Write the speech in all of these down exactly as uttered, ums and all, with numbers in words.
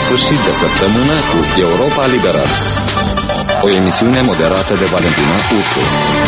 sfârșit de săptămână cu Europa Liberă, o emisiune moderată de Valentina Ursu.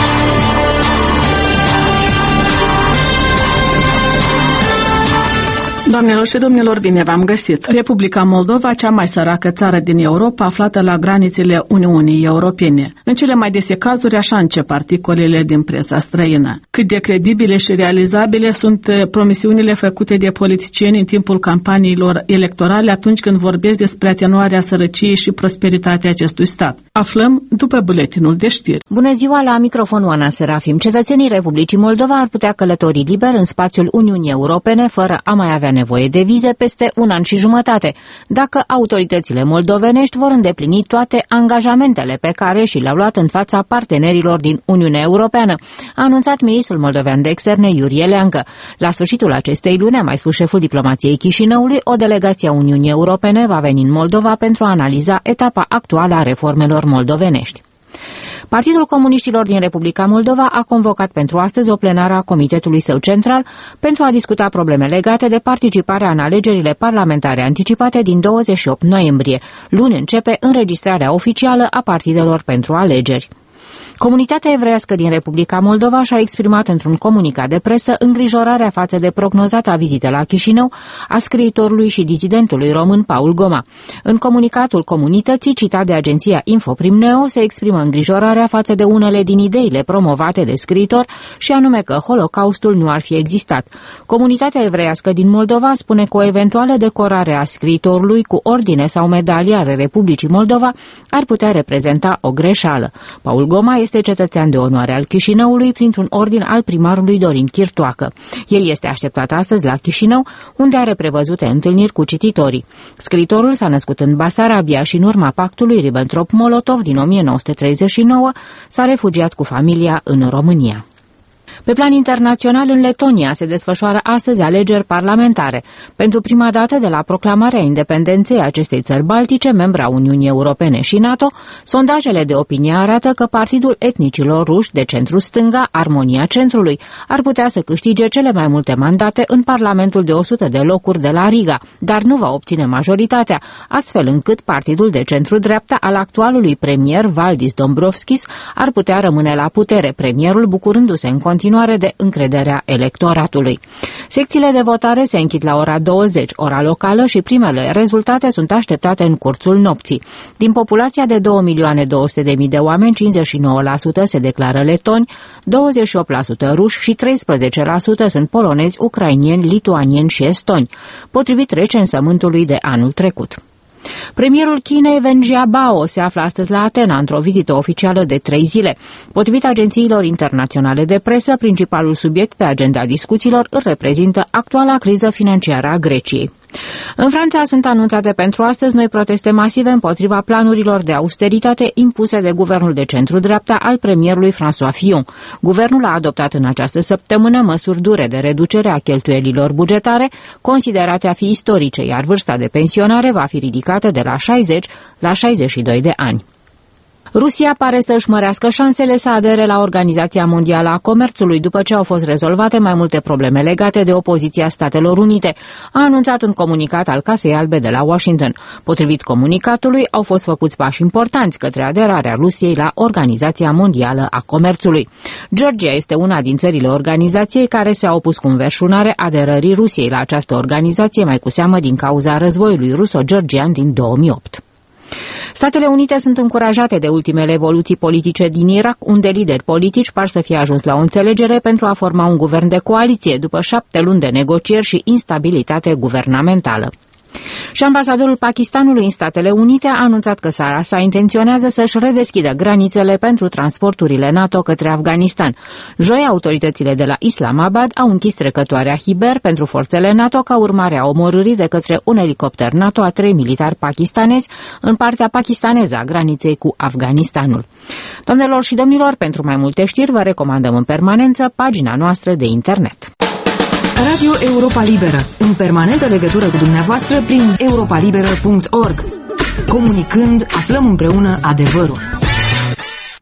Doamnelor și domnilor, bine v-am găsit! Republica Moldova, cea mai săracă țară din Europa, aflată la granițele Uniunii Europene. În cele mai dese cazuri, așa încep articolele din presa străină. Cât de credibile și realizabile sunt promisiunile făcute de politicieni în timpul campaniilor electorale atunci când vorbesc despre atenuarea sărăciei și prosperitatea acestui stat. Aflăm după buletinul de știri. Bună ziua, la microfon Oana Serafim. Cetățenii Republicii Moldova ar putea călători liber în spațiul Uniunii Europene fără a mai avea nevoie de vize peste un an și jumătate, dacă autoritățile moldovenești vor îndeplini toate angajamentele pe care și le-au luat în fața partenerilor din Uniunea Europeană, a anunțat ministrul moldovean de externe Iurie Leancă. La sfârșitul acestei luni, a mai spus șeful diplomației Chișinăului, o delegație a Uniunii Europene va veni în Moldova pentru a analiza etapa actuală a reformelor moldovenești. Partidul Comuniștilor din Republica Moldova a convocat pentru astăzi o plenară a comitetului său central pentru a discuta probleme legate de participarea în alegerile parlamentare anticipate din douăzeci și opt noiembrie. Luni începe înregistrarea oficială a partidelor pentru alegeri. Comunitatea evreiască din Republica Moldova și-a exprimat într-un comunicat de presă îngrijorarea față de prognozata vizită la Chișinău a scriitorului și dizidentului român Paul Goma. În comunicatul comunității, citat de agenția Infoprim-Neo, se exprimă îngrijorarea față de unele din ideile promovate de scriitor și anume că Holocaustul nu ar fi existat. Comunitatea evreiască din Moldova spune că o eventuală decorare a scriitorului cu ordine sau medalii ale Republicii Moldova ar putea reprezenta o greșeală. Paul Goma este cetățean de onoare al Chișinăului printr-un ordin al primarului Dorin Chirtoacă. El este așteptat astăzi la Chișinău, unde are prevăzute întâlniri cu cititorii. Scriitorul s-a născut în Basarabia și în urma pactului Ribbentrop-Molotov din o mie nouă sute treizeci și nouă s-a refugiat cu familia în România. Pe plan internațional, în Letonia se desfășoară astăzi alegeri parlamentare. Pentru prima dată de la proclamarea independenței acestei țări baltice, membra Uniunii Europene și NATO, sondajele de opinie arată că partidul etnicilor ruși de centru-stânga, Armonia Centrului, ar putea să câștige cele mai multe mandate în Parlamentul de o sută de locuri de la Riga, dar nu va obține majoritatea, astfel încât partidul de centru-dreapta al actualului premier Valdis Dombrovskis ar putea rămâne la putere, premierul bucurându-se în continuare de încrederea electoratului. Secțiile de votare se închid la ora douăzeci, ora locală, și primele rezultate sunt așteptate în cursul nopții. Din populația de două milioane două sute de mii de oameni, cincizeci și nouă la sută se declară letoni, douăzeci și opt la sută ruși și treisprezece la sută sunt polonezi, ucrainieni, lituanieni și estoni, potrivit recensământului de anul trecut. Premierul Chinei Wen Jiabao se află astăzi la Atena într-o vizită oficială de trei zile. Potrivit agențiilor internaționale de presă, principalul subiect pe agenda discuțiilor îl reprezintă actuala criză financiară a Greciei. În Franța sunt anunțate pentru astăzi noi proteste masive împotriva planurilor de austeritate impuse de guvernul de centru-dreapta al premierului François Fillon. Guvernul a adoptat în această săptămână măsuri dure de reducere a cheltuielilor bugetare, considerate a fi istorice, iar vârsta de pensionare va fi ridicată de la șaizeci la șaizeci și doi de ani. Rusia pare să își mărească șansele să adere la Organizația Mondială a Comerțului după ce au fost rezolvate mai multe probleme legate de opoziția Statelor Unite, a anunțat un comunicat al Casei Albe de la Washington. Potrivit comunicatului, au fost făcuți pași importanți către aderarea Rusiei la Organizația Mondială a Comerțului. Georgia este una din țările organizației care se-a opus cu înverșunare aderării Rusiei la această organizație, mai cu seamă din cauza războiului ruso-georgian din două mii opt. Statele Unite sunt încurajate de ultimele evoluții politice din Irak, unde lideri politici par să fie ajuns la o înțelegere pentru a forma un guvern de coaliție după șapte luni de negocieri și instabilitate guvernamentală. Și ambasadorul Pakistanului în Statele Unite a anunțat că țara sa intenționează să-și redeschidă granițele pentru transporturile NATO către Afganistan. Joi, autoritățile de la Islamabad au închis trecătoarea Hiber pentru forțele NATO ca urmare a omorârii de către un elicopter NATO a trei militari pakistanezi în partea pakistaneză a graniței cu Afganistanul. Doamnelor și domnilor, pentru mai multe știri vă recomandăm în permanență pagina noastră de internet. Radio Europa Liberă, în permanentă legătură cu dumneavoastră prin europa liberă punct org. Comunicând, aflăm împreună adevărul.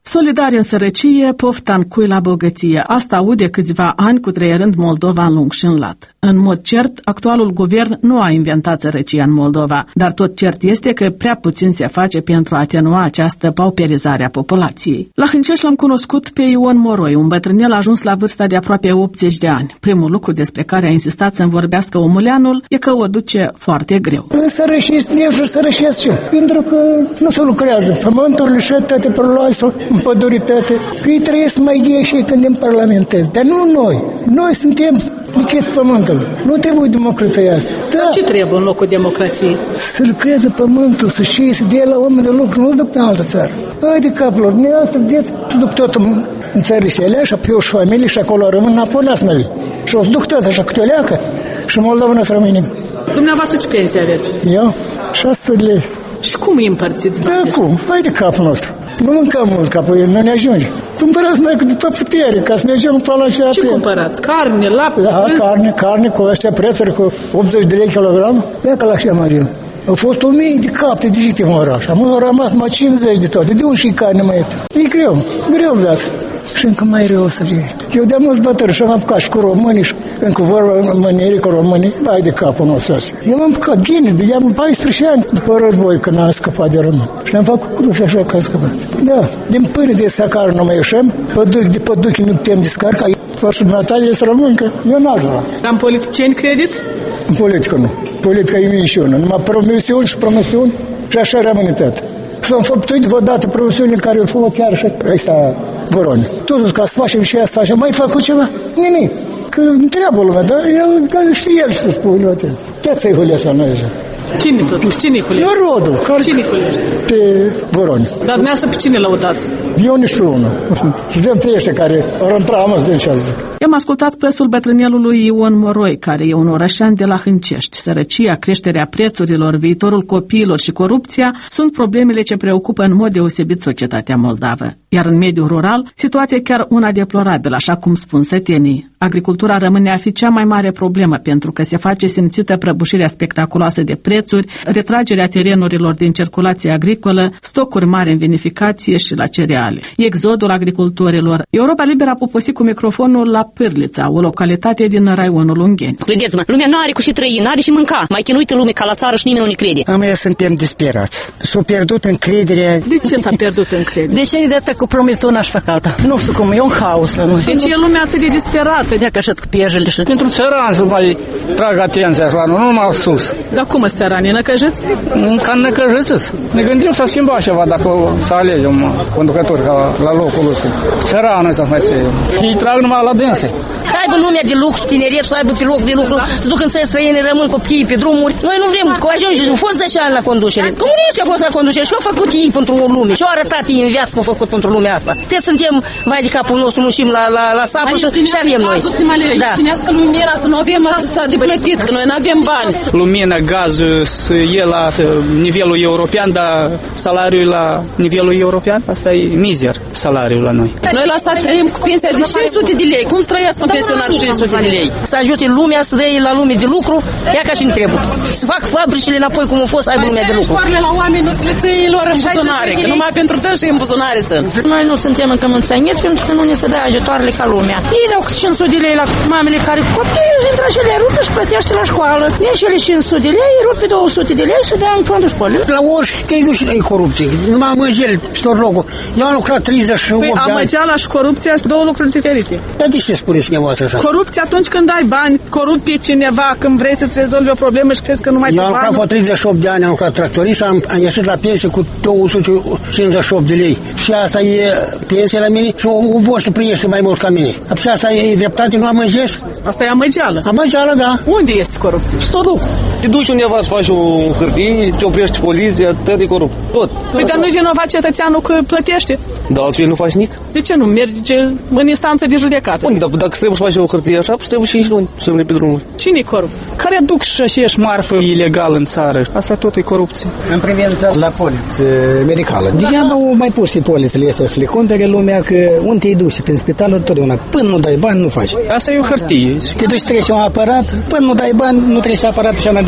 Solidari în sărăcie, pofta în cui la bogăție. Asta aude câțiva ani cu treierând Moldova în lung și în lat. În mod cert, actualul guvern nu a inventat sărăcia în Moldova, dar tot cert este că prea puțin se face pentru a atenua această pauperizare a populației. La Hâncești l-am cunoscut pe Ion Moroi, un bătrânel ajuns la vârsta de aproape optzeci de ani. Primul lucru despre care a insistat să-mi vorbească omuleanul e că o duce foarte greu. Sărășesc, eu și sărășesc și pentru că nu se lucrează. Pământurile și toate preluate, împăduritate, că ei trăiesc mai ghei și când îmi parlamentez. Dar nu noi. Noi suntem lichiți pământul. Nu trebuie democrația asta. Da. Ce trebuie în locul democrației? Să lucreze pământul, să și să dea la oameni de lucru, nu duc pe altă țară. Hai de capul, dumneavoastră, vedeți, duc tot în, în țările alea, și apoi eu și familie, și acolo rămân, înapoi n-ați mai. Și o să duc tot așa câte o leacă și Moldova n-ați rămânem. Dumneavoastră ce pensie aveți? Eu? șase sute de lei. Și cum îi împărțiți? Da, cum? Hai de capul nostru. Nu mâncăm mult, că apoi nu ne ajunge. Cumpărați noi de pe putere, ca să ne ajungem pe la și Ce cumpărați? Carne, lapte? Da, carne, carne, cu astea prețuri, cu optzeci de lei kilogram. Ia că la așa mărim. Au fost o mie de capte de jite în oraș. Am rămas mai cincizeci de toate. De unde și carne mai e? E greu, greu viața. Și încă mai rău să fie. Eu de-am mulți bătări și am apucat și cu românii și încă vorba mânierii cu românii. Hai de capul nostru. Eu m-am apucat bine, de-am paisprezece ani după război când am scăpat de român. Și am făcut cruci așa că am scăpat. Da, din pâine de sacar nu mai ieșim, păduchi de păduchi nu putem descarca. Fără Natalia este româncă, eu n-aș vrea. Am politicieni credeți? În politică nu. Politica e minciună. Numai promisiuni și promisiuni și așa rămâne tot. Și am făptuit vreodată promisiuni în care eu fă chiar și ăsta Voroni. Totul ca să facem și asta facem. Mai făcut ceva? Nimic. Că întreabă lumea, dar el, știe el și să spune, eu atenție. Chiar să-i hulesc la noi așa. Cine totuși? Cine-i hulesc? Narodul. Care cine-i hulesc? Pe Voroni. Dar dumneavoastră pe cine lăudați? Eu nici pe unul. Și vedem pe ăștia care au intrat amăs din ce zic. I-am ascultat presul bătrânelului Ion Moroi, care e un orășan de la Hâncești. Sărăcia, creșterea prețurilor, viitorul copiilor și corupția sunt problemele ce preocupă în mod deosebit societatea moldavă. Iar în mediul rural, situația e chiar una deplorabilă, așa cum spun sătenii. Agricultura rămâne a fi cea mai mare problemă pentru că se face simțită prăbușirea spectaculoasă de prețuri, retragerea terenurilor din circulație agricolă, stocuri mari în vinificație și la cereale. Exodul agricultorilor. Europa Liberă a poposit cu microfonul la Pârlița, o localitate din raionul Ungheni. Vedeți-mă, lumea nu are cu și trăi, n-are și mânca. Mai chinuită lume ca la țară și nimeni nu ne crede. Am eu suntem disperați. S-a pierdut încrederea. De ce s-a pierdut încrederea? De ce de atât cu promitul n-aș făcată? Nu știu cum, e un haos la noi. Deci e lumea atât de disperată. De că așa cu piejele și... Pentru țărani să mai trag atenția la noi, nu mai sus. Dar cum sunt țăranii, năcăjiți? Ca năcăjiți. Ne gândim să schimba ceva dacă să alegem conducători la locul ăsta. Țăranul ăsta mai se... Ei trag numai la dânse. Să aibă lumea de lucru, tineret, să aibă pe loc de lucru, să ducă în țări străine, rămân copiii pe drumuri. Noi nu vrem, că ajunge, au fost zece ani la conducere. Comuniștii au fost la conducere și au făcut ei pentru lume. Și au arătat ei în viață că au făcut pentru lumea asta. Toți suntem mai de capul nostru, nu știm la, la, la sapă și, și avem noi. Da. Ținească lumina să nu avem asta de plătit, că noi nu avem bani. Lumina, gazul, să e la nivelul european, dar salariul la nivelul european, asta e mizer salariul la noi. Noi la stat trăim cu pensia de cinci sute de lei. Cum să trăiesc cu pensionar cinci sute de lei? Să ajute lumea să dea la lume de lucru, ia ca și ne trebuie. Să fac fabricile înapoi cum au fost, să aibă lumea de lucru. Școarele la oameni nu se le ții lor în buzunare, că numai pentru dânsi în buzunare țin. Noi nu suntem încă mânțăniți pentru că nu ne se dă ajutoarele ca lumea. Ei dau cinci sute de lei la mamele care copii dintre acele rupe și plătește la școală. Din cele cinci sute de lei, rupe două sute de lei și dea în fondul școlii. La orice te duci e corupție. Numai mângeli pe tot locul. Eu am lucrat treizeci și opt de ani. Păi amăgeala și corupția sunt două lucruri diferite. Dar de ce spuneți dumneavoastră așa? Corupția atunci când ai bani, corupi pe cineva, când vrei să-ți rezolvi o problemă și crezi că nu mai eu am lucrat vreo treizeci și opt de ani, am lucrat tractorist și am, am ieșit la pensie cu două sute cincizeci și opt de lei. Și asta e pensia la mine și o, o voștri priește mai mult ca mine. Și asta e dreptate, nu amăgești? Asta e amăgeală. Amăgeală, da. Unde este corupție? Tot loc. Te duci undeva să faci o hârtie, te oprește poliția, tot de corupt. Tot. Păi dar nu-i vinovat cetățeanul că plătește? Da, altfel nu faci nic. De ce nu merge în instanță de judecată? Unde? Dacă trebuie să faci o hârtie așa, trebuie cinci luni să ne pe drumul. Cine-i corupt? Care aduc și aceeași marfă ilegal în țară. Asta tot e corupție. În privința la poliță medicală. Deja nu mai pus și polițele astea să le cumpere lumea că unde te-ai duci prin spitaluri totdeauna. Până nu dai bani, nu faci. Asta e o hârtie. Te duci trece un aparat, până nu dai bani, nu trece aparat și ana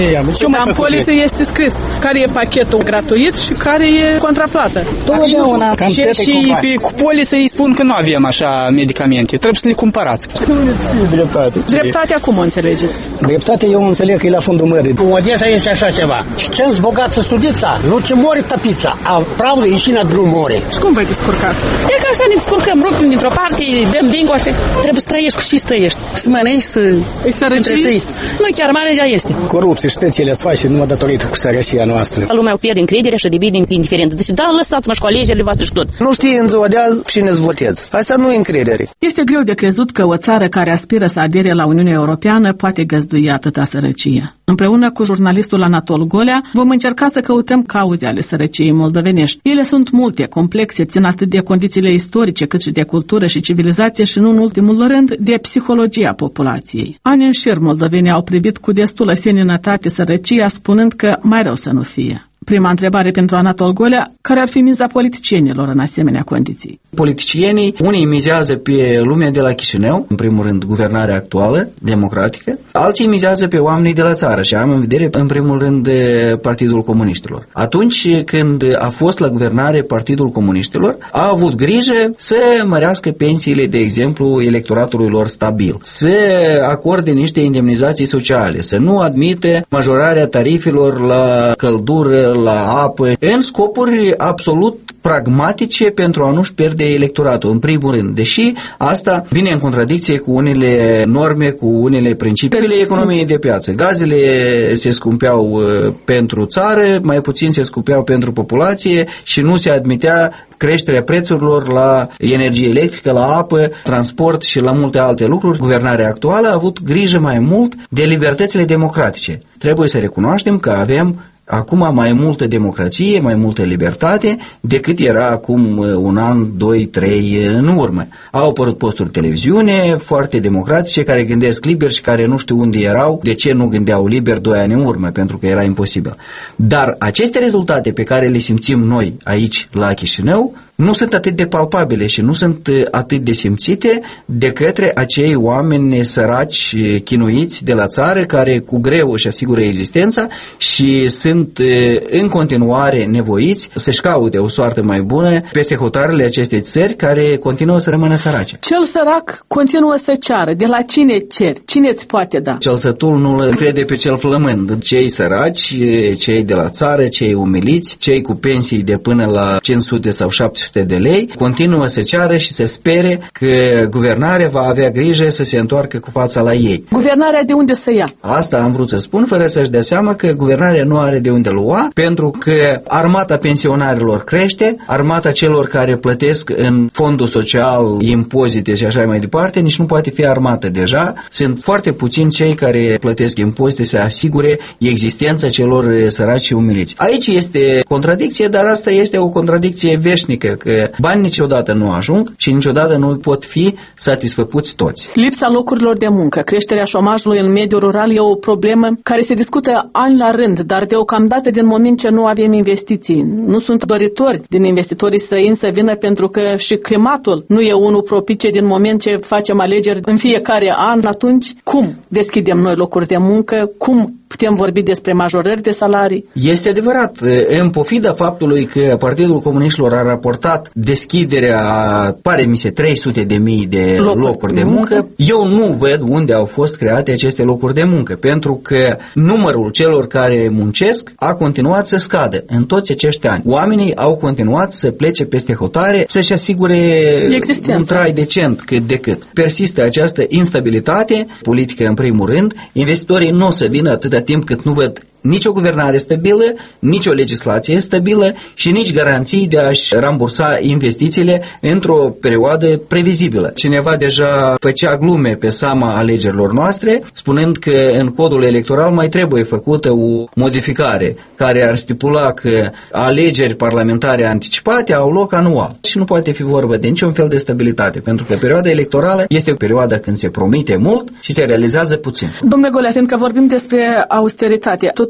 Ce mai în poliță este scris care e pachetul gratuit și care e contraplată. Totdeauna. Și, și pe, cu poliță îi spun că nu avem așa medicamente, trebuie să le cumpărați. Dreptate. Dreptatea cum o înțelegeți? Dreptatea eu înțeleg că e la fundul mării. În Odessa este așa ceva. Ce-ți bogată sudița, nu ce mori tăpița. A pravdă ieșina drum mori. Și cum vă descurcați? E ca așa ne descurcăm, rupim dintr-o parte, dăm dincoaște. Trebuie să trăiești cu și să trăiești. Să mănânci, să întreții. Nu, chiar mare de este. Corupție și tățile se face numai datorită cu sărășia noastră. Lumea o pierde încrederea și devine indiferentă. Deci, da, lăsați-mă și cu alegerile voastre și tot. Nu știi în ziua de azi cine îți votezi. Asta nu e încredere. Este greu de crezut că o țară care aspiră să adere la Uniunea Europeană poate găzdui atâta sărăcie. Împreună cu jurnalistul Anatol Golea vom încerca să căutăm cauze ale sărăciei moldovenești. Ele sunt multe, complexe, țin atât de condițiile istorice cât și de cultură și civilizație și nu în ultimul rând de psihologia populației. Ani în șir moldovenii au privit cu destulă seninătate sărăcia, spunând că mai rău să nu fie. Prima întrebare pentru Anatol Golea, care ar fi miza politicienilor în asemenea condiții? Politicienii, unii mizează pe lumea de la Chișinău, în primul rând guvernarea actuală, democratică, alții mizează pe oamenii de la țară și am în vedere în primul rând Partidul Comuniștilor. Atunci când a fost la guvernare Partidul Comuniștilor, a avut grijă să mărească pensiile, de exemplu, electoratului lor stabil, să acorde niște indemnizații sociale, să nu admite majorarea tarifelor la căldură, la apă, în scopuri absolut pragmatice pentru a nu-și pierde electoratul, în primul rând. Deși asta vine în contradicție cu unele norme, cu unele principii ale economiei de piață. Gazele se scumpeau pentru țară, mai puțin se scumpeau pentru populație și nu se admitea creșterea prețurilor la energie electrică, la apă, transport și la multe alte lucruri. Guvernarea actuală a avut grijă mai mult de libertățile democratice. Trebuie să recunoaștem că avem acum mai multă democrație, mai multă libertate decât era acum un an, doi, trei în urmă. Au apărut posturi televiziune foarte democratice care gândesc liber și care nu știu unde erau, de ce nu gândeau liber doi ani în urmă, pentru că era imposibil. Dar aceste rezultate pe care le simțim noi aici la Chișinău nu sunt atât de palpabile și nu sunt atât de simțite de către acei oameni săraci, chinuiți de la țară, care cu greu își asigură existența și sunt în continuare nevoiți să-și caute o soartă mai bună peste hotarele acestei țări care continuă să rămână sărace. Cel sărac continuă să ceară. De la cine ceri? Cine îți poate da? Cel sătul nu îl crede pe cel flămând. Cei săraci, cei de la țară, cei umiliți, cei cu pensii de până la cinci sute sau șapte sute de lei, continuă să ceară și să spere că guvernarea va avea grijă să se întoarcă cu fața la ei. Guvernarea de unde să ia? Asta am vrut să spun, fără să-și dea seama că guvernarea nu are de unde lua, pentru că armata pensionarilor crește, armata celor care plătesc în fondul social, impozite și așa mai departe, nici nu poate fi armată deja. Sunt foarte puțini cei care plătesc impozite să asigure existența celor săraci și umiliți. Aici este contradicție, dar asta este o contradicție veșnică, că banii niciodată nu ajung și niciodată nu pot fi satisfăcuți toți. Lipsa locurilor de muncă, creșterea șomajului în mediul rural e o problemă care se discută ani la rând, dar deocamdată din moment ce nu avem investiții. Nu sunt doritori din investitorii străini să vină pentru că și climatul nu e unul propice din moment ce facem alegeri în fiecare an. Atunci, cum deschidem noi locuri de muncă? Cum putem vorbi despre majorări de salarii? Este adevărat, în pofida faptului că Partidul Comuniștilor a raportat deschiderea, pare mi se, trei sute de mii de locuri, locuri de muncă, muncă, eu nu văd unde au fost create aceste locuri de muncă, pentru că numărul celor care muncesc a continuat să scadă în toți acești ani. Oamenii au continuat să plece peste hotare, să-și asigure existența, un trai decent cât de cât. Persistă această instabilitate politică în primul rând, investitorii nu o să vină atâta timp cât nu văd nici o guvernare stabilă, nici o legislație stabilă și nici garanții de a-și rambursa investițiile într-o perioadă previzibilă. Cineva deja făcea glume pe seama alegerilor noastre, spunând că în codul electoral mai trebuie făcută o modificare care ar stipula că alegeri parlamentare anticipate au loc anual. Și nu poate fi vorba de niciun fel de stabilitate, pentru că perioada electorală este o perioadă când se promite mult și se realizează puțin. Domnule Golea, fiindcă vorbim despre austeritate, tot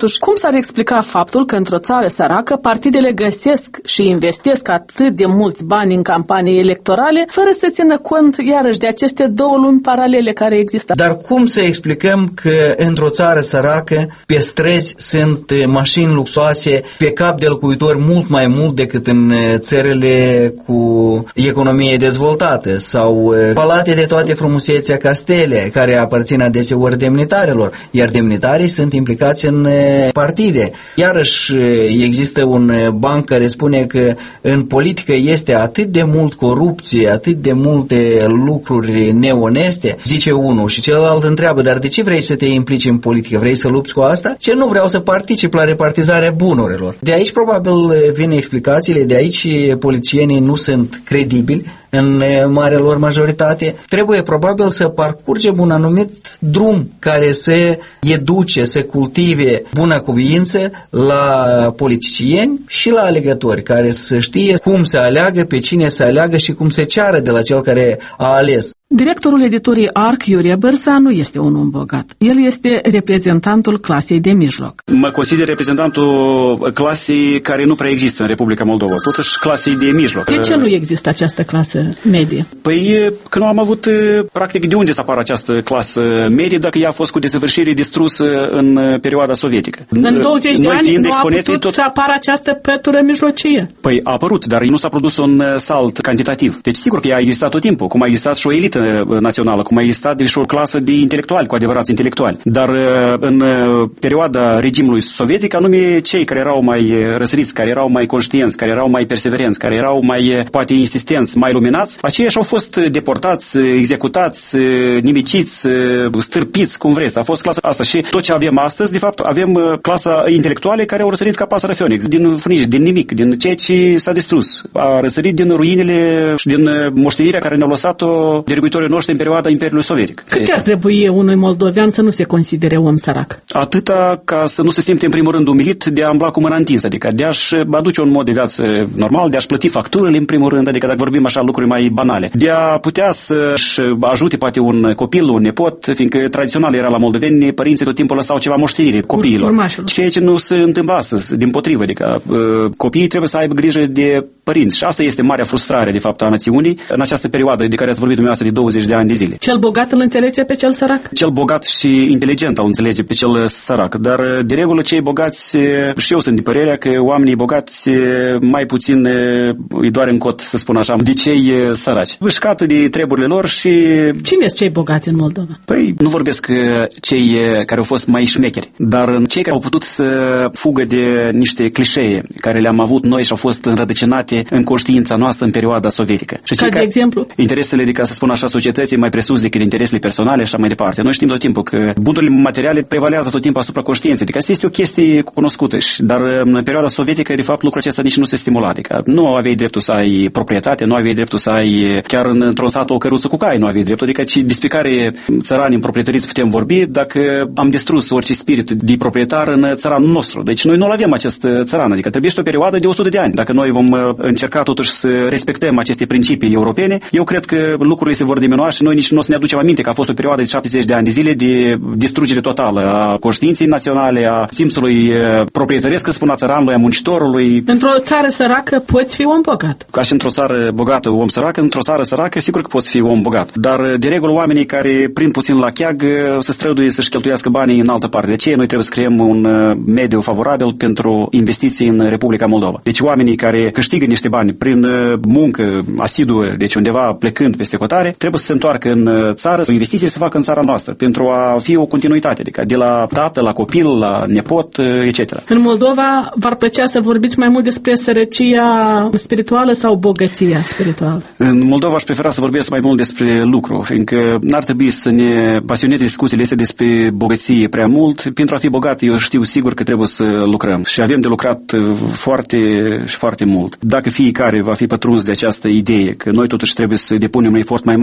totuși, cum s-ar explica faptul că într-o țară săracă partidele găsesc și investesc atât de mulți bani în campanii electorale, fără să țină cont iarăși de aceste două lumi paralele care există? Dar cum să explicăm că într-o țară săracă pe străzi sunt mașini luxoase pe cap de locuitori mult mai mult decât în țările cu economie dezvoltată, sau palate de toate frumusețea, castele care aparțin adeseori demnitarilor, iar demnitarii sunt implicați în partide. Iarăși există un banc care spune că în politică este atât de mult corupție, atât de multe lucruri neoneste, zice unul și celălalt întreabă, dar de ce vrei să te implici în politică? Vrei să lupți cu asta? Ce nu vreau să particip la repartizarea bunurilor. De aici probabil vin explicațiile, de aici politicienii nu sunt credibili în marea lor majoritate. Trebuie probabil să parcurgem un anumit drum care să educe, să cultive bunăcuvință la politicieni și la alegători, care să știe cum să aleagă, pe cine să aleagă și cum să ceară de la cel care a ales. Directorul editurii Arc, Iurie Bărsa, nu este un om bogat. El este reprezentantul clasei de mijloc. Mă consider reprezentantul clasei care nu prea există în Republica Moldova, totuși clasei de mijloc. De ce nu există această clasă medie? Păi că nu am avut practic de unde să apară această clasă medie dacă ea a fost cu desăvârșire distrusă în perioada sovietică. În douăzeci de ani nu a putut tot... să apară această pătură mijlocie. Păi a apărut, dar nu s-a produs un salt cantitativ. Deci sigur că ea a existat tot timpul, cum a existat și o elită națională, cum a existat și o clasă de intelectuali, cu adevărați intelectuali. Dar în perioada regimului sovietic, anume cei care erau mai răsăriți, care erau mai conștienți, care erau mai perseverenți, care erau mai, poate, insistenți, mai luminați, aceiași au fost deportați, executați, nimiciți, stârpiți, cum vreți. A fost clasa asta și tot ce avem astăzi, de fapt, avem clasa intelectuale care au răsărit ca pasăre Phoenix, din funici, din nimic, din ceea ce s-a distrus. A răsărit din ruinele și din moștenirea care ne-au lăsat-o de noștri în perioada Imperiului Sovietic. Cât ar trebui unui moldovean să nu se considere om sărac? Atâta ca să nu se simte în primul rând umilit de a umbla cu mâna întinsă, adică de a-și aduce un mod de viață normal, de a-și plăti facturile în primul rând, adică dacă vorbim așa lucruri mai banale, de a putea să-și ajute poate un copil, un nepot, fiindcă tradițional era la moldoveni, părinții tot timpul lăsau ceva moștenire copiilor. Urmașilor. Ceea ce nu se întâmplă astăzi, din potrivă, adică copiii trebuie să aibă grijă de părinți și asta este marea frustrare de fapt a națiunii în această perioadă de care ați vorbit dumneavoastră de douăzeci de ani de zile. Cel bogat îl înțelege pe cel sărac? Cel bogat și inteligent îl înțelege pe cel sărac, dar de regulă cei bogați, și eu sunt de părerea că oamenii bogați mai puțin îi doare în cot, să spun așa, de cei săraci. Își cată de treburile lor și... Cine sunt cei bogați în Moldova? Păi nu vorbesc cei care au fost mai șmecheri, dar cei care au putut să fugă de niște clișee care le-am avut noi și au fost înrădăcinate în conștiința noastră în perioada sovietică. Și ca de care, exemplu? Interesele, de ca să spun așa, societății mai presus decât interesele personale și așa mai departe. Noi știm tot timpul că bunurile materiale prevalează tot timpul asupra conștiinței. Adică asta este o chestie cunoscută, dar în perioada sovietică, de fapt, lucrul acesta nici nu se stimula. Adică nu aveai dreptul să ai proprietate, nu aveai dreptul să ai chiar într-un sat o căruță cu cai, nu aveai dreptul. Adică despre care țărani în proprietăriți putem vorbi dacă am distrus orice spirit de proprietar în țăranul nostru. Deci noi nu avem acest țăran. Adică trebuie o perioadă de o sută de ani. Dacă noi vom încerca totuși să respectăm aceste principii europene, eu cred că lucrurile se vor diminua și noi nici nu o să ne aducem aminte că a fost o perioadă de șaptezeci de ani de zile de distrugere totală a conștiinței naționale, a simțului proprietăresc, că spun, a țăranului, a muncitorului. Într-o țară săracă poți fi om bogat. Ca și într-o țară bogată om sărac, într-o țară săracă sigur că poți fi om bogat. Dar de regulă oamenii care prind puțin la cheag se străduie să-și cheltuiască banii în altă parte. De aceea noi trebuie să creăm un mediu favorabil pentru investiții în Republica Moldova. Deci oamenii care câștigă niște bani prin muncă asiduă, deci undeva plecând peste hotare, trebuie să se întoarcă în țară, să investiții se facă în țara noastră, pentru a fi o continuitate, adică de la tată, la copil, la nepot, et cetera. În Moldova v-ar plăcea să vorbiți mai mult despre sărăcia spirituală sau bogăția spirituală? În Moldova aș prefera să vorbesc mai mult despre lucru, fiindcă n-ar trebui să ne pasioneze discuțiile astea despre bogăție prea mult. Pentru a fi bogat, eu știu sigur că trebuie să lucrăm și avem de lucrat foarte și foarte mult. Dacă fiecare va fi pătruns de această idee că noi totuși trebuie să depunem un efort mai mare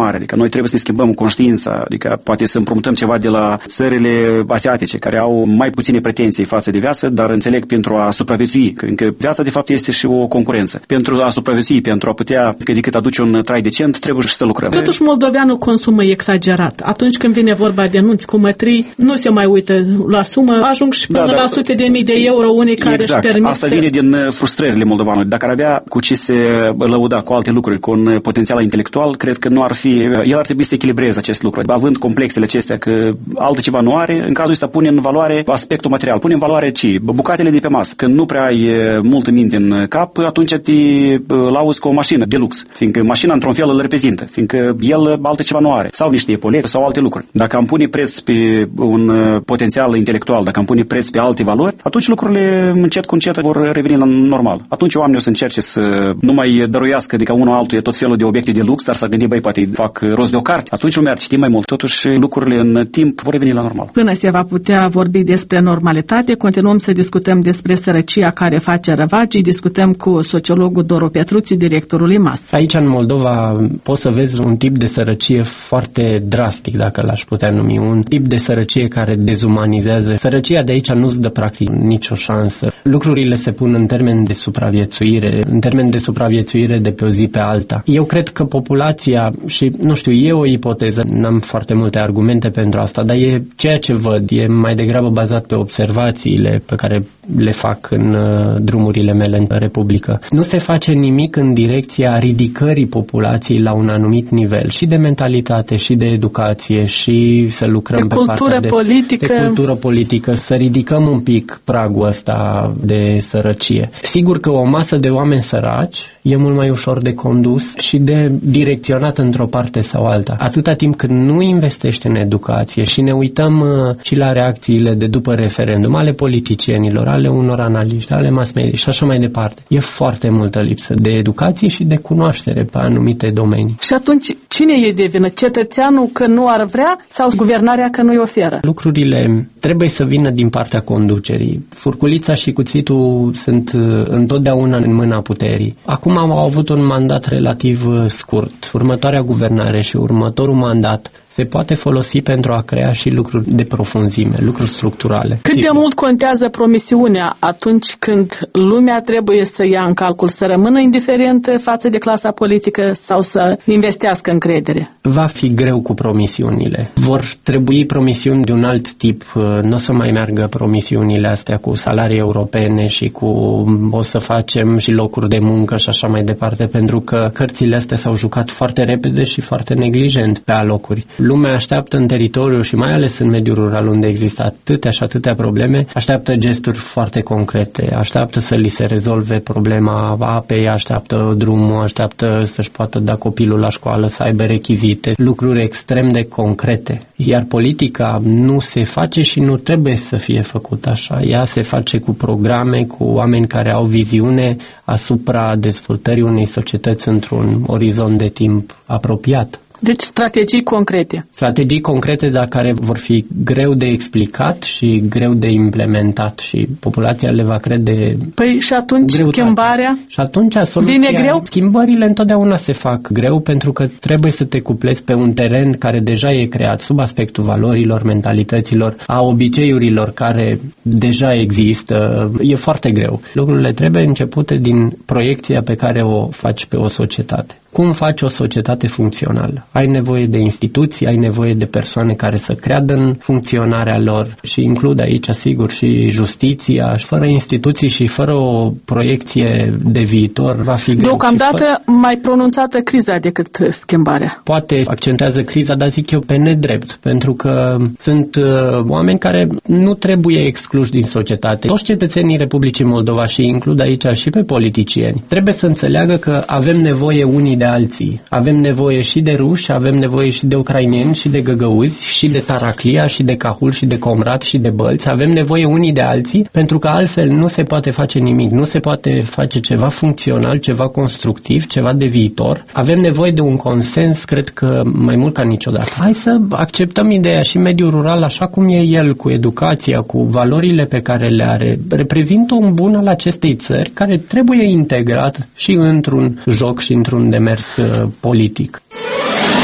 mare. Adică noi trebuie să ne schimbăm conștiința, adică poate să împrumutăm ceva de la țările asiatice, care au mai puține pretenții față de viață, dar înțeleg pentru a supraviețui, că viața de fapt este și o concurență. Pentru a supraviețui, pentru a putea cât de cât aduce un trai decent, trebuie și să lucrăm. Totuși moldoveanul consumă exagerat. Atunci când vine vorba de nunți cu mătrii, nu se mai uită la sumă, ajung și până da, la sute de mii de euro unii care exact. își permit Asta să... vine din frustrările moldovanului. Dacă ar avea cu ce se lăuda cu alte lucruri, cu un potențial intelectual, cred că nu ar fi, el ar trebui să echilibreze acest lucru. Având complexele acestea că altceva nu are, în cazul ăsta pune în valoare aspectul material, pune în valoare ce? Bucatele de pe masă. Când nu prea ai multă minte în cap, atunci te lauzi cu o mașină de lux, fiindcă mașina într-un fel îl reprezintă, fiindcă el alte ceva nu are, sau niște epolete sau alte lucruri. Dacă am pune preț pe un potențial intelectual, dacă am pune preț pe alte valori, atunci lucrurile încet cu încet vor reveni la normal. Atunci oamenii o să încerce să nu mai dăruiască de ca unul altuia tot felul de obiecte de lux, dar să gândi, băi, poate fac rost de o carte. Atunci lumea ar citi mai mult. Totuși lucrurile în timp vor reveni la normal. Până se va putea vorbi despre normalitate, continuăm să discutăm despre sărăcia care face răvagii, discutăm cu sociologul Doru Petruții, directorul I M A S. Aici în Moldova poți să vezi un tip de sărăcie foarte drastic, dacă l-aș putea numi, un tip de sărăcie care dezumanizează. Sărăcia de aici nu-ți dă practic nicio șansă. Lucrurile se pun în termen de supraviețuire, în termen de supraviețuire de pe o zi pe alta. Eu cred că populația, și nu știu, e o ipoteză, n-am foarte multe argumente pentru asta, dar e ceea ce văd, e mai degrabă bazat pe observațiile pe care le fac în uh, drumurile mele în Republică. Nu se face nimic în direcția ridicării populației la un anumit nivel, și de mentalitate, și de educație, și să lucrăm de pe partea de, politică. de cultură politică, să ridicăm un pic pragul ăsta de sărăcie. Sigur că o masă de oameni săraci e mult mai ușor de condus și de direcționat într-o parte sau alta. Atâta timp cât nu investești în educație și ne uităm uh, și la reacțiile de după referendum ale politicienilor, ale unor analiști, ale mass media și așa mai departe. E foarte multă lipsă de educație și de cunoaștere pe anumite domenii. Și atunci, cine e de vină? Cetățeanul că nu ar vrea sau guvernarea că nu-i oferă? Lucrurile trebuie să vină din partea conducerii. Furculița și cuțitul sunt uh, întotdeauna în mâna puterii. Acum au avut un mandat relativ uh, scurt. Următoarea guvernare și următorul mandat se poate folosi pentru a crea și lucruri de profunzime, lucruri structurale. Cât de mult contează promisiunea atunci când lumea trebuie să ia în calcul, să rămână indiferentă față de clasa politică sau să investească încredere? Va fi greu cu promisiunile. Vor trebui promisiuni de un alt tip. Nu o să mai meargă promisiunile astea cu salarii europene și cu o să facem și locuri de muncă și așa mai departe, pentru că cărțile astea s-au jucat foarte repede și foarte neglijent pe alocuri. Lumea așteaptă în teritoriu și mai ales în mediul rural, unde există atâtea și atâtea probleme, așteaptă gesturi foarte concrete, așteaptă să li se rezolve problema apei, așteaptă drumul, așteaptă să-și poată da copilul la școală, să aibă rechizite, lucruri extrem de concrete. Iar politica nu se face și nu trebuie să fie făcută așa. Ea se face cu programe, cu oameni care au viziune asupra dezvoltării unei societăți într-un orizont de timp apropiat. Deci strategii concrete. Strategii concrete, dar care vor fi greu de explicat și greu de implementat și populația le va crede. Păi și atunci greutate. Schimbarea? Și atunci soluția, vine greu? Schimbările întotdeauna se fac greu pentru că trebuie să te cuplezi pe un teren care deja e creat sub aspectul valorilor, mentalităților, a obiceiurilor care deja există. E foarte greu. Lucrurile trebuie începute din proiecția pe care o faci pe o societate. Cum faci o societate funcțională? Ai nevoie de instituții, ai nevoie de persoane care să creadă în funcționarea lor și includ aici, sigur, și justiția. Fără instituții și fără o proiecție de viitor va fi greu. Deocamdată fără... mai pronunțată criza decât schimbarea. Poate accentuează criza, dar zic eu pe nedrept, pentru că sunt uh, oameni care nu trebuie excluși din societate. Toți cetățenii Republicii Moldova și includ aici și pe politicieni trebuie să înțeleagă că avem nevoie unii de alții. Avem nevoie și de ruși, avem nevoie și de ucraineni, și de găgăuzi, și de Taraclia, și de Cahul, și de Comrat, și de Bălți. Avem nevoie unii de alții, pentru că altfel nu se poate face nimic. Nu se poate face ceva funcțional, ceva constructiv, ceva de viitor. Avem nevoie de un consens, cred că mai mult ca niciodată. Hai să acceptăm ideea și mediul rural așa cum e el, cu educația, cu valorile pe care le are. Reprezintă un bun al acestei țări care trebuie integrat și într-un joc și într-un demers politic.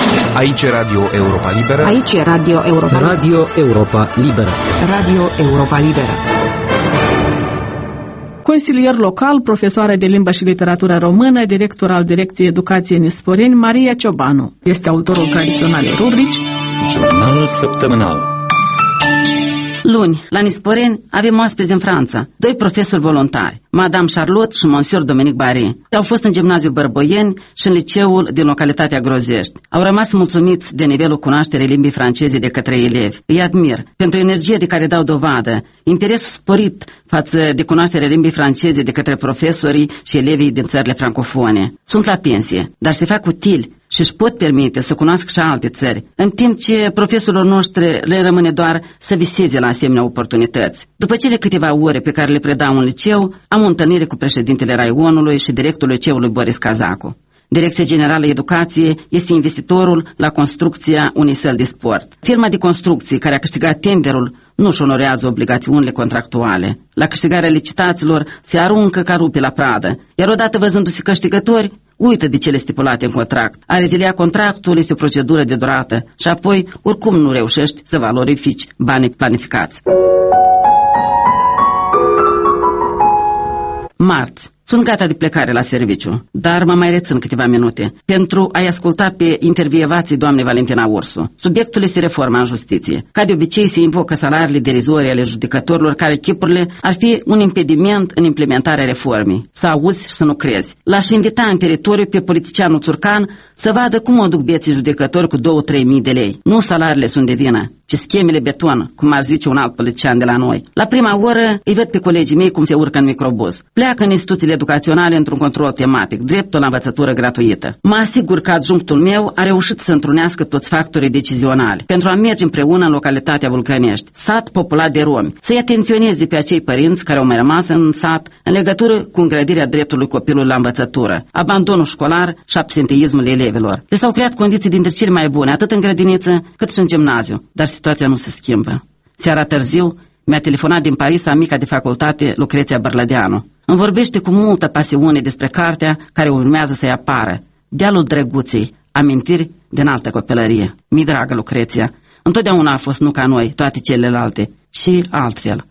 Aici e Radio Europa Liberă. Aici e Radio Europa Liberă. Radio Europa Liberă. Radio Europa Liberă. Consilier local, profesoară de limbă și literatură română, director al Direcției Educației Nisporeni, Maria Ciobanu. Este autorul tradiționalei rubrici Jurnal săptămânal. Luni, la Nisporeni, avem oaspeți din Franța, doi profesori voluntari, Madame Charlotte și Monsieur Dominic Barry. Au fost în gimnaziul Bărboieni și în liceul din localitatea Grozești. Au rămas mulțumiți de nivelul cunoașterii limbii franceze de către elevi. Îi admir pentru energie de care dau dovadă, interesul sporit față de cunoașterea limbii franceze de către profesorii și elevii din țările francofone. Sunt la pensie, dar se fac utili și își pot permite să cunoască și alte țări, în timp ce profesorilor noștri le rămâne doar să viseze la asemenea oportunități. După cele câteva ore pe care le predau în liceu, am o întâlnire cu președintele Raionului și directorul liceului Boris Cazacu. Direcția Generală Educație este investitorul la construcția unei săli de sport. Firma de construcții care a câștigat tenderul nu își onorează obligațiunile contractuale. La câștigarea licitațiilor se aruncă ca rupe la pradă, iar odată văzându-se câștigători, uită de cele stipulate în contract. A rezilia contractul este o procedură de durată și apoi oricum nu reușești să valorifici banii planificați. Marți. Sunt gata de plecare la serviciu, dar mă mai rețin câteva minute pentru a-i asculta pe intervievații doamnei Valentina Ursu. Subiectul este reforma în justiție. Ca de obicei se invocă salariile derizorii ale judecătorilor care chipurile ar fi un impediment în implementarea reformei. Să auzi și să nu crezi. L-aș invita în teritoriu pe politicianul Țurcan să vadă cum o duc vieții judecători cu două-trei mii de lei. Nu salariile sunt de vină, ci schemele beton, cum ar zice un alt politician de la noi. La prima oră îi văd pe colegii mei cum se urcă în microbuz. Pleacă în instituțiile educaționale într-un control tematic, dreptul la învățătură gratuită. Mă asigur că adjunctul meu a reușit să întrunească toți factorii decizionali pentru a merge împreună în localitatea Vulcănești, sat populat de romi, să-i atenționeze pe acei părinți care au mai rămas în sat în legătură cu îngrădirea dreptului copilului la învățătură, abandonul școlar și absenteismul elevilor. Le s-au creat condiții dintre cele mai bune, atât în grădiniță cât și în gimnaziu, dar situația nu se schimbă. Seara târziu mi-a telefonat din Paris amica de facultate Lucreția Bărlădeanu. Îmi vorbește cu multă pasiune despre cartea care urmează să-i apară, Dealul Drăguței, amintiri din altă copilărie. Mi dragă Lucreția, întotdeauna a fost nu ca noi, toate celelalte, ci altfel.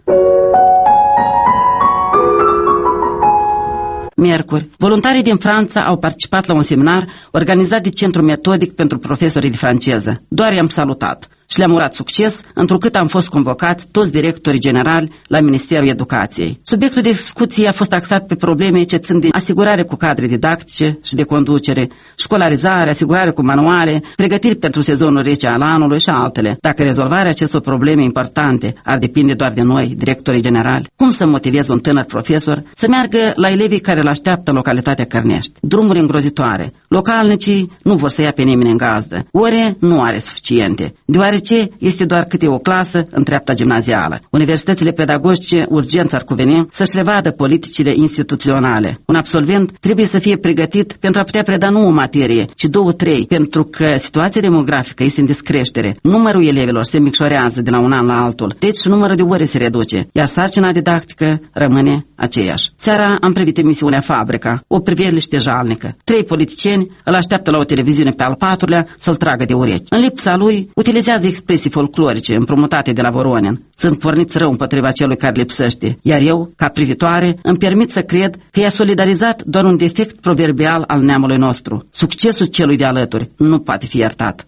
Miercuri, voluntarii din Franța au participat la un seminar organizat de Centrul Metodic pentru Profesorii de Franceză. Doar i-am salutat și le-am urat succes, întrucât am fost convocați toți directorii generali la Ministerul Educației. Subiectul de discuție a fost axat pe probleme ce țin de asigurare cu cadre didactice și de conducere, școlarizare, asigurare cu manuale, pregătiri pentru sezonul rece al anului și altele. Dacă rezolvarea acestor probleme importante ar depinde doar de noi, directorii generali, cum să motivez un tânăr profesor să meargă la elevii care îl așteaptă în localitatea Cărnești? Drumuri îngrozitoare. Localnicii nu vor să ia pe nimeni în gazdă. Ore nu are suficiente, deoarece este doar câte o clasă în treapta gimnazială. Universitățile pedagogice urgent ar cuveni să-și revadă politicile instituționale. Un absolvent trebuie să fie pregătit pentru a putea preda nu o materie, ci două, trei, pentru că situația demografică este în descreștere. Numărul elevilor se micșorează de la un an la altul, deci și numărul de ore se reduce, iar sarcina didactică rămâne aceeași. Seara am privit emisiunea Fabrica, o priveliște jalnică. Trei politicieni îl așteaptă la o televiziune pe al patrulea să-l tragă de urechi. În lipsa lui, utilizează expresii folclorice împrumutate de la Voronin. Sunt porniți rău împotriva celui care lipsește, iar eu, ca privitoare, îmi permit să cred că i-a solidarizat doar un defect proverbial al neamului nostru. Succesul celui de alături nu poate fi iertat.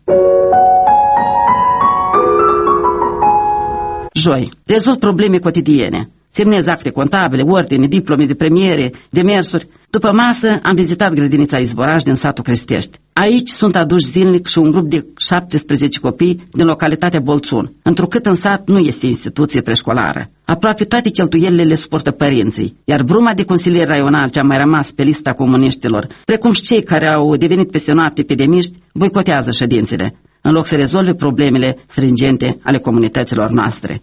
Joi, rezolv probleme cotidiene. Semnez acte contabile, ordine, diplome de premiere, demersuri. După masă am vizitat grădinița Izvoraș din satul Cristești. Aici sunt aduși zilnic și un grup de șaptesprezece copii din localitatea Bolțun, întrucât în sat nu este instituție preșcolară. Aproape toate cheltuielile le suportă părinții, iar bruma de consilieri raional ce a mai rămas pe lista comuniștilor, precum și cei care au devenit peste noapte epidemiști, boicotează ședințele, în loc să rezolve problemele stringente ale comunităților noastre.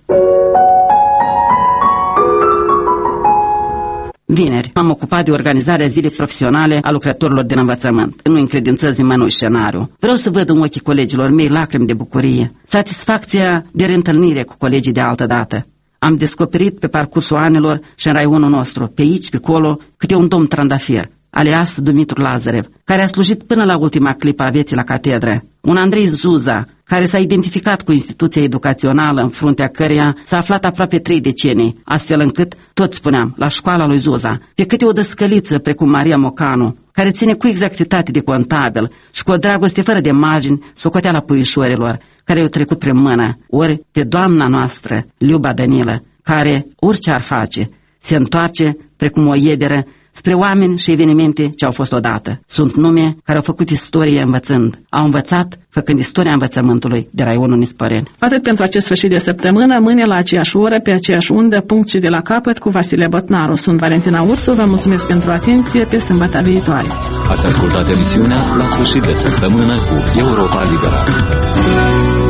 Vineri, m-am ocupat de organizarea zilei profesionale a lucrătorilor din învățământ. Nu încredințez nimănui scenariu. Vreau să văd în ochii colegilor mei lacrimi de bucurie, satisfacția de reîntâlnire cu colegii de altă dată. Am descoperit pe parcursul anilor și în raionul nostru, pe aici, pe acolo, câte un domn trandafir. alias Dumitru Lazarev, care a slujit până la ultima clipă a vieții la catedră. Un Andrei Zuza, care s-a identificat cu instituția educațională în fruntea căreia s-a aflat aproape trei decenii, astfel încât, tot spuneam, la școala lui Zuza, pe câte o dăscăliță precum Maria Mocanu, care ține cu exactitate de contabil și cu o dragoste fără de margini socoteala puișorilor, care i-au trecut prin mână, ori pe doamna noastră, Liuba Danilă, care, orice ar face, se întoarce precum o iederă spre oameni și evenimente ce au fost odată. Sunt nume care au făcut istorie învățând. Au învățat făcând istoria învățământului de raionul Nisporeni. Atât pentru acest sfârșit de săptămână, mâine la aceeași oră, pe aceeași undă, punct și de la capăt, cu Vasile Botnaru. Sunt Valentina Ursu, vă mulțumesc pentru atenție, pe sâmbătă viitoare. Ați ascultat emisiunea La sfârșit de săptămână cu Europa Liberă.